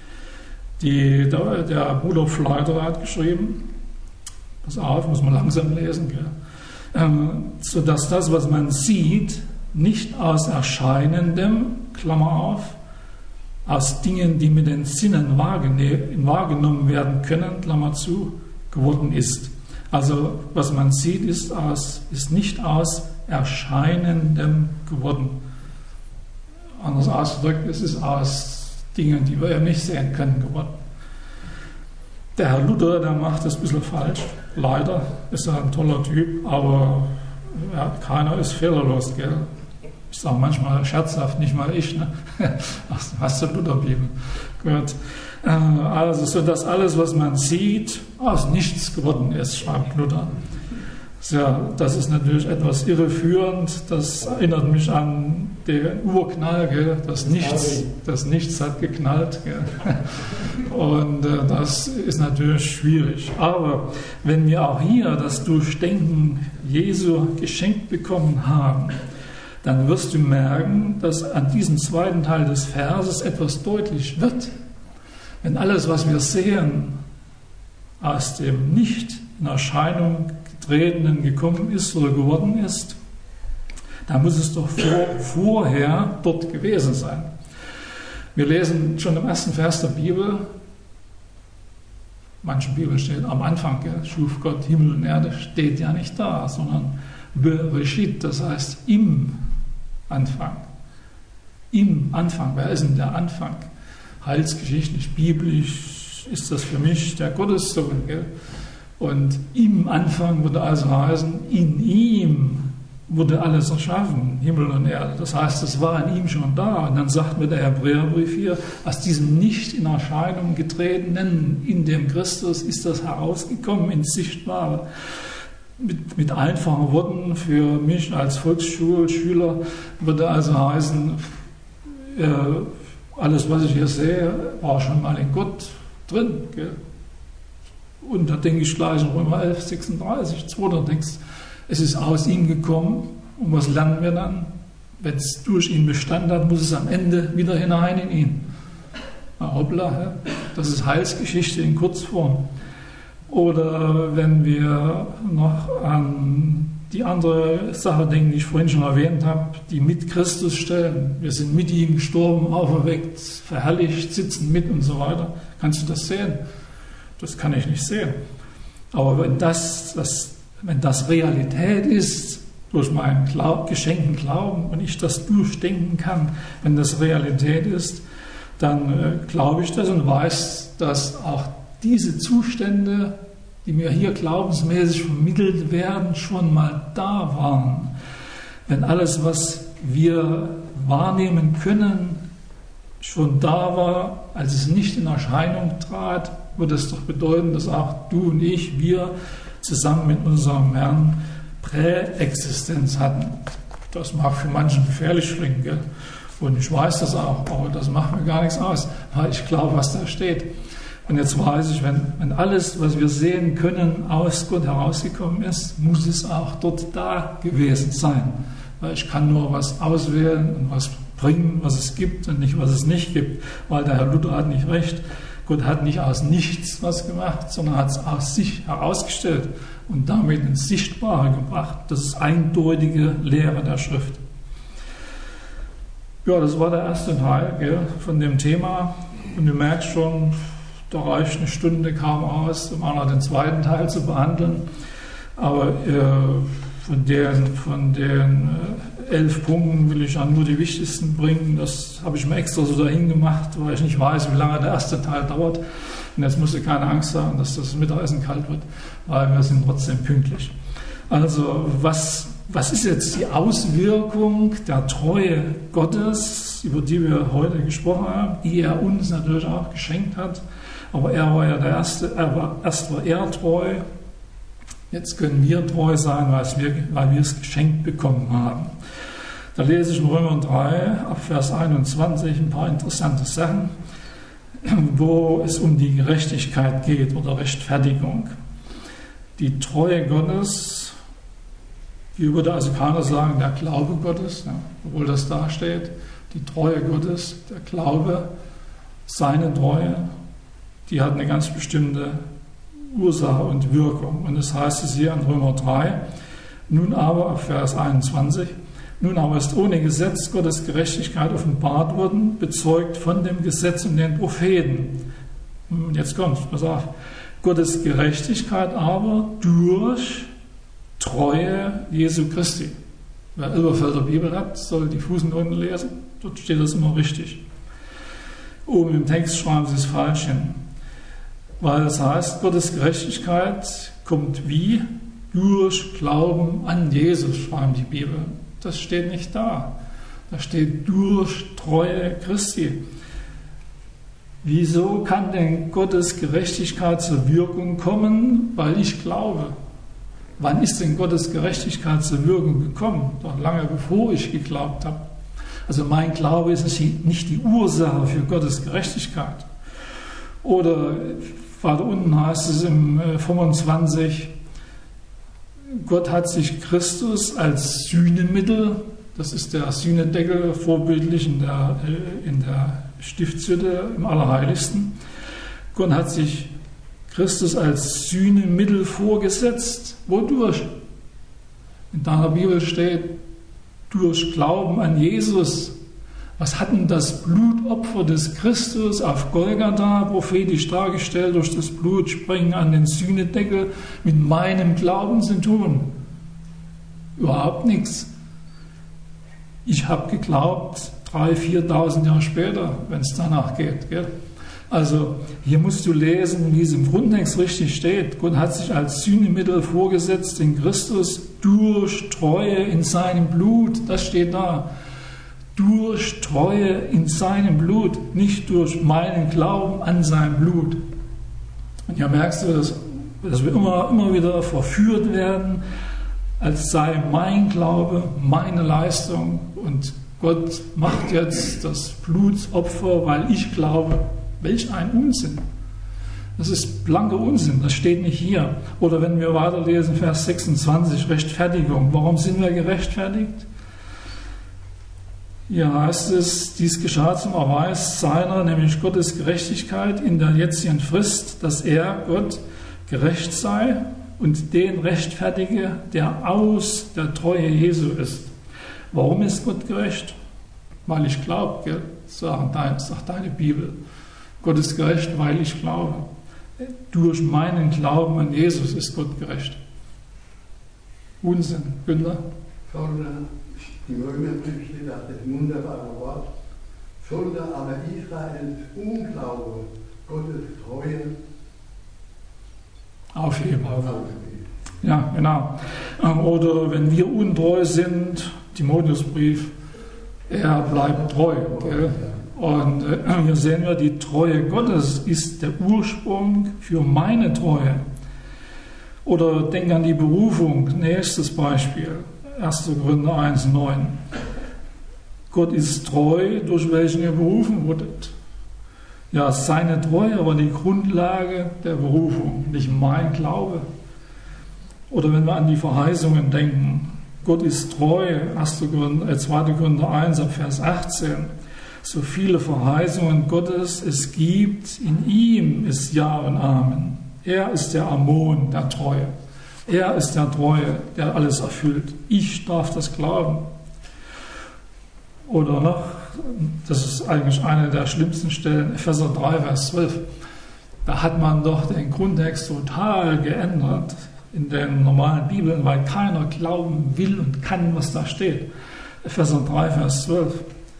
Der Bruder Fleider hat geschrieben, pass auf, muss man langsam lesen, sodass das, was man sieht, nicht aus Erscheinendem, Klammer auf, aus Dingen, die mit den Sinnen wahrgenommen werden können, Klammer zu, geworden ist. Also was man sieht, ist nicht aus Erscheinendem geworden. Anders ausgedrückt, es ist aus Dingen, die wir eben nicht sehen können, geworden. Der Herr Luther, der macht das ein bisschen falsch. Leider ist er ein toller Typ, aber keiner ist fehlerlos, gell? Ich sage manchmal scherzhaft, nicht mal ich, ne? Hast du Lutherbibel? Gut. Also, so dass alles, was man sieht, aus nichts geworden ist, schreibt Luther. Ja, das ist natürlich etwas irreführend. Das erinnert mich an den Urknall, gell? Das Nichts hat geknallt. Gell? Und das ist natürlich schwierig. Aber wenn wir auch hier das Durchdenken Jesu geschenkt bekommen haben, dann wirst du merken, dass an diesem zweiten Teil des Verses etwas deutlich wird. Wenn alles, was wir sehen, aus dem nicht in Erscheinung getretenen gekommen ist oder geworden ist, dann muss es doch vorher dort gewesen sein. Wir lesen schon im ersten Vers der Bibel, manchen Bibeln steht am Anfang, schuf Gott Himmel und Erde, steht ja nicht da, sondern Bereshit, das heißt im Anfang. Im Anfang. Wer ist denn der Anfang? Heilsgeschichtlich, biblisch ist das für mich der Gottessohn. Gell? Und im Anfang würde also heißen, in ihm wurde alles erschaffen, Himmel und Erde. Das heißt, es war in ihm schon da. Und dann sagt mir der Hebräerbrief hier, aus diesem nicht in Erscheinung getretenen, in dem Christus ist das herausgekommen ins Sichtbare. Mit einfachen Worten für mich als Volksschulschüler würde also heißen, alles, was ich hier sehe, war schon mal in Gott drin. Gell? Und da denke ich gleich in Römer 11, 36, 2, da denkst es ist aus ihm gekommen. Und was lernen wir dann? Wenn es durch ihn Bestand hat, muss es am Ende wieder hinein in ihn. Na, hoppla, das ist Heilsgeschichte in Kurzform. Oder wenn wir noch an die andere Sache denken, die ich vorhin schon erwähnt habe, die mit Christus stellen. Wir sind mit ihm gestorben, auferweckt, verherrlicht, sitzen mit und so weiter. Kannst du das sehen? Das kann ich nicht sehen. Aber wenn das Realität ist, durch meinen geschenkten Glauben und ich das durchdenken kann, wenn das Realität ist, dann glaube ich das und weiß, dass auch diese Zustände, die mir hier glaubensmäßig vermittelt werden, schon mal da waren. Wenn alles, was wir wahrnehmen können, schon da war, als es nicht in Erscheinung trat, würde es doch bedeuten, dass auch du und ich, wir zusammen mit unserem Herrn Präexistenz hatten. Das mag für manchen gefährlich klingen, gell? Und ich weiß das auch, aber das macht mir gar nichts aus, weil ich glaube, was da steht. Und jetzt weiß ich, wenn alles, was wir sehen können, aus Gott herausgekommen ist, muss es auch dort da gewesen sein. Weil ich kann nur was auswählen und was bringen, was es gibt und nicht, was es nicht gibt. Weil der Herr Luther hat nicht recht. Gott hat nicht aus nichts was gemacht, sondern hat es aus sich herausgestellt und damit ins Sichtbare gebracht. Das ist eindeutige Lehre der Schrift. Ja, das war der erste Teil, gell, von dem Thema. Und du merkst schon, da reicht eine Stunde kaum aus, um auch noch den zweiten Teil zu behandeln. Aber von den 11 Punkten will ich dann nur die wichtigsten bringen. Das habe ich mir extra so dahin gemacht, weil ich nicht weiß, wie lange der erste Teil dauert. Und jetzt musst du keine Angst haben, dass das Mittagessen kalt wird, weil wir sind trotzdem pünktlich. Also was ist jetzt die Auswirkung der Treue Gottes, über die wir heute gesprochen haben, die er uns natürlich auch geschenkt hat? Aber er war ja der Erste, erst war er treu, jetzt können wir treu sein, weil wir es geschenkt bekommen haben. Da lese ich in Römer 3, ab Vers 21, ein paar interessante Sachen, wo es um die Gerechtigkeit geht oder Rechtfertigung. Die Treue Gottes, hier würde also keiner sagen, der Glaube Gottes, ja, obwohl das da steht, die Treue Gottes, der Glaube, seine Treue, die hat eine ganz bestimmte Ursache und Wirkung. Und das heißt es hier in Römer 3, nun aber, ab Vers 21, nun aber ist ohne Gesetz Gottes Gerechtigkeit offenbart worden, bezeugt von dem Gesetz und den Propheten. Und jetzt kommt, pass auf, Gottes Gerechtigkeit aber durch Treue Jesu Christi. Wer Elberfelder Bibel hat, soll die Fußnoten lesen, dort steht das immer richtig. Oben im Text schreiben sie es falsch hin. Weil das heißt, Gottes Gerechtigkeit kommt wie? Durch Glauben an Jesus, schreiben die Bibel. Das steht nicht da. Da steht durch Treue Christi. Wieso kann denn Gottes Gerechtigkeit zur Wirkung kommen? Weil ich glaube. Wann ist denn Gottes Gerechtigkeit zur Wirkung gekommen? Doch lange bevor ich geglaubt habe. Also mein Glaube ist nicht die Ursache für Gottes Gerechtigkeit. Oder weiter unten heißt es im 25, Gott hat sich Christus als Sühnemittel, das ist der Sühnedeckel, vorbildlich in der Stiftshütte im Allerheiligsten, Gott hat sich Christus als Sühnemittel vorgesetzt. Wodurch? In deiner Bibel steht, durch Glauben an Jesus. Was hat denn das Blutopfer des Christus auf Golgatha, prophetisch dargestellt, durch das Blut springen an den Sühnedeckel, mit meinem Glauben zu tun? Überhaupt nichts. Ich habe geglaubt, 3.000, 4.000 Jahre später, wenn es danach geht. Gell? Also hier musst du lesen, wie es im Grundtext richtig steht. Gott hat sich als Sühnemittel vorgesetzt in Christus durch Treue in seinem Blut. Das steht da. Durch Treue in seinem Blut, nicht durch meinen Glauben an sein Blut. Und hier merkst du, dass wir immer wieder verführt werden, als sei mein Glaube meine Leistung und Gott macht jetzt das Blutopfer, weil ich glaube. Welch ein Unsinn. Das ist blanker Unsinn, das steht nicht hier. Oder wenn wir weiterlesen, Vers 26, Rechtfertigung. Warum sind wir gerechtfertigt? Hier heißt es, dies geschah zum Erweis seiner, nämlich Gottes Gerechtigkeit in der jetzigen Frist, dass er, Gott, gerecht sei und den rechtfertige, der aus der Treue Jesu ist. Warum ist Gott gerecht? Weil ich glaube, sagt deine Bibel. Gott ist gerecht, weil ich glaube. Durch meinen Glauben an Jesus ist Gott gerecht. Unsinn, Günther. Im Römerbrief steht auch das wunderbare Wort, sollte aber Israels Unglaube Gottes Treue aufheben. Ja, genau. Oder wenn wir untreu sind, Timotheusbrief, Er bleibt treu. Gell? Und hier sehen wir, die Treue Gottes ist der Ursprung für meine Treue. Oder denk an die Berufung, nächstes Beispiel, 1. Korinther 1,9. Gott ist treu, durch welchen ihr berufen wurdet. Ja, seine Treue war die Grundlage der Berufung, nicht mein Glaube. Oder wenn wir an die Verheißungen denken, Gott ist treu, 2. Korinther 1, ab Vers 18. So viele Verheißungen Gottes es gibt, in ihm ist Ja und Amen. Er ist der Ammon der Treue. Er ist der Treue, der alles erfüllt. Ich darf das glauben. Oder noch, das ist eigentlich eine der schlimmsten Stellen, Epheser 3, Vers 12. Da hat man doch den Grundtext total geändert in den normalen Bibeln, weil keiner glauben will und kann, was da steht. Epheser 3, Vers 12.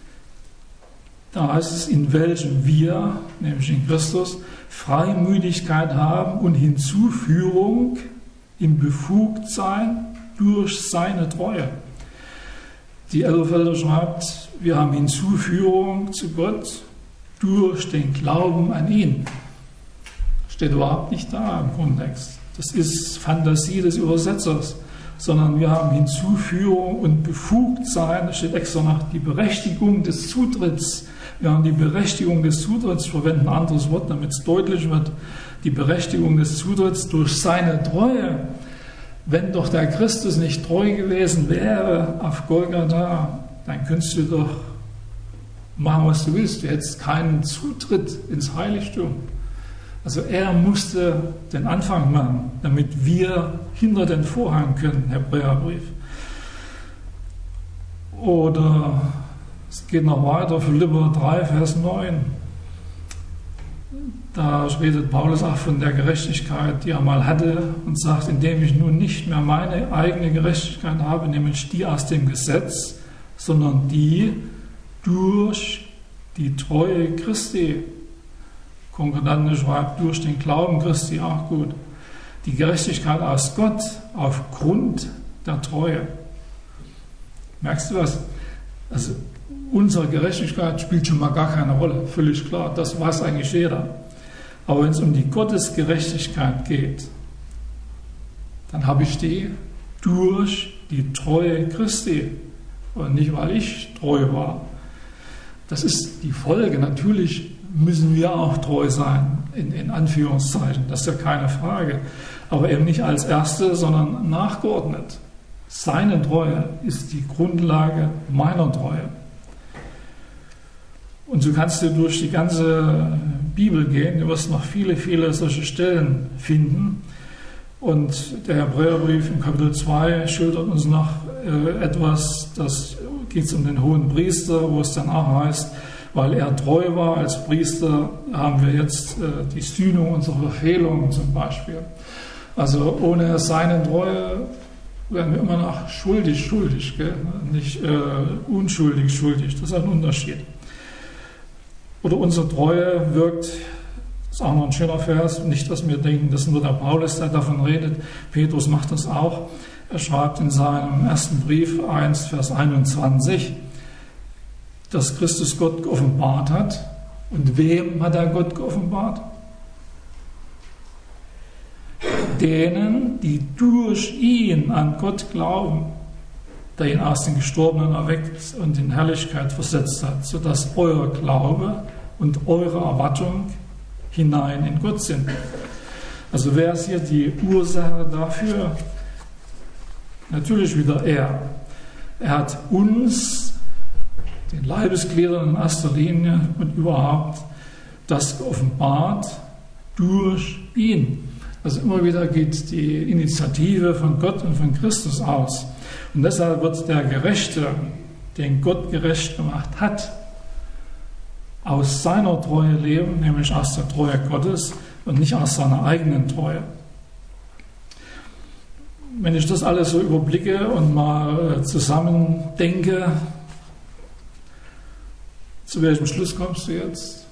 Da heißt es, in welchem wir, nämlich in Christus, Freimütigkeit haben und Hinzuführung im Befugtsein durch seine Treue. Die Elberfelder schreibt, wir haben Hinzuführung zu Gott durch den Glauben an ihn. Steht überhaupt nicht da im Grundtext. Das ist Fantasie des Übersetzers, sondern wir haben Hinzuführung und Befugtsein, da steht extra nach die Berechtigung des Zutritts. Wir haben die Berechtigung des Zutritts, ich verwende ein anderes Wort, damit es deutlich wird, die Berechtigung des Zutritts durch seine Treue. Wenn doch der Christus nicht treu gewesen wäre auf Golgatha, dann könntest du doch machen, was du willst. Du hättest keinen Zutritt ins Heiligtum. Also er musste den Anfang machen, damit wir hinter den Vorhang können, Hebräerbrief. Oder es geht noch weiter, Philipper 3, Vers 9. Da redet Paulus auch von der Gerechtigkeit, die er mal hatte und sagt, indem ich nun nicht mehr meine eigene Gerechtigkeit habe, nämlich die aus dem Gesetz, sondern die durch die Treue Christi. Konkordante schreibt, durch den Glauben Christi, auch gut. Die Gerechtigkeit aus Gott aufgrund der Treue. Merkst du was? Also unsere Gerechtigkeit spielt schon mal gar keine Rolle, völlig klar, das weiß eigentlich jeder. Aber wenn es um die Gottesgerechtigkeit geht, dann habe ich die durch die Treue Christi und nicht, weil ich treu war. Das ist die Folge. Natürlich müssen wir auch treu sein, in Anführungszeichen, das ist ja keine Frage. Aber eben nicht als Erste, sondern nachgeordnet. Seine Treue ist die Grundlage meiner Treue. Und so kannst du durch die ganze Bibel gehen, du wirst noch viele, viele solche Stellen finden. Und der Hebräerbrief im Kapitel 2 schildert uns noch etwas, das geht um den hohen Priester, wo es dann auch heißt, weil er treu war als Priester, haben wir jetzt die Sühnung unserer Verfehlungen zum Beispiel. Also ohne seine Treue werden wir immer noch schuldig, gell? Nicht unschuldig. Das ist ein Unterschied. Oder unsere Treue wirkt, das ist auch noch ein schöner Vers, nicht, dass wir denken, dass nur der Paulus der davon redet, Petrus macht das auch. Er schreibt in seinem ersten Brief 1, Vers 21, dass Christus Gott geoffenbart hat. Und wem hat er Gott geoffenbart? Denen, die durch ihn an Gott glauben, der ihn aus den Gestorbenen erweckt und in Herrlichkeit versetzt hat, sodass euer Glaube und eure Erwartung hinein in Gott sind. Also wer ist hier die Ursache dafür? Natürlich wieder er. Er hat uns, den Leibesgliedern in erster Linie und überhaupt, das geoffenbart durch ihn. Also immer wieder geht die Initiative von Gott und von Christus aus. Und deshalb wird der Gerechte, den Gott gerecht gemacht hat, aus seiner Treue leben, nämlich aus der Treue Gottes und nicht aus seiner eigenen Treue. Wenn ich das alles so überblicke und mal zusammen denke, zu welchem Schluss kommst du jetzt?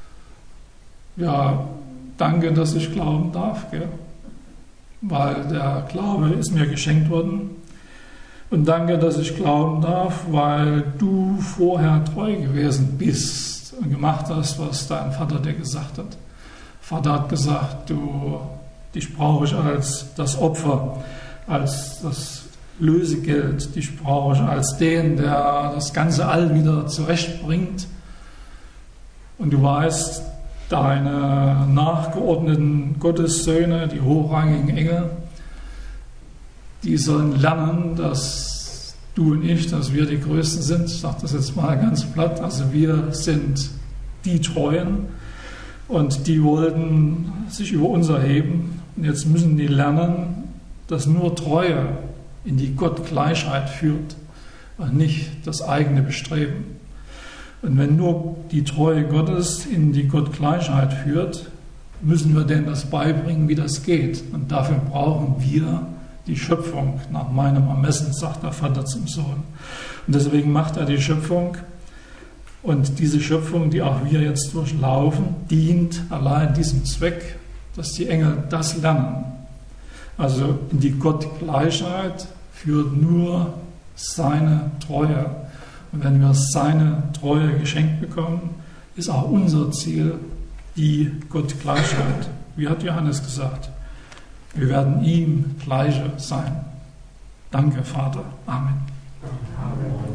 Ja, danke, dass ich glauben darf, gell? Weil der Glaube ist mir geschenkt worden. Und danke, dass ich glauben darf, weil du vorher treu gewesen bist und gemacht hast, was dein Vater dir gesagt hat. Vater hat gesagt, dich brauche ich als das Opfer, als das Lösegeld, dich brauche ich als den, der das ganze All wieder zurechtbringt. Und du weißt, deine nachgeordneten Gottessöhne, die hochrangigen Engel, die sollen lernen, dass du und ich, dass wir die Größten sind. Ich sage das jetzt mal ganz platt. Also wir sind die Treuen und die wollten sich über uns erheben. Und jetzt müssen die lernen, dass nur Treue in die Gottgleichheit führt und nicht das eigene Bestreben. Und wenn nur die Treue Gottes in die Gottgleichheit führt, müssen wir denen das beibringen, wie das geht. Und dafür brauchen wir die Schöpfung nach meinem Ermessen, sagt der Vater zum Sohn. Und deswegen macht er die Schöpfung. Und diese Schöpfung, die auch wir jetzt durchlaufen, dient allein diesem Zweck, dass die Engel das lernen. Also in die Gottgleichheit führt nur seine Treue. Und wenn wir seine Treue geschenkt bekommen, ist auch unser Ziel die Gottgleichheit. Wie hat Johannes gesagt? Wir werden ihm gleicher sein. Danke, Vater. Amen. Amen.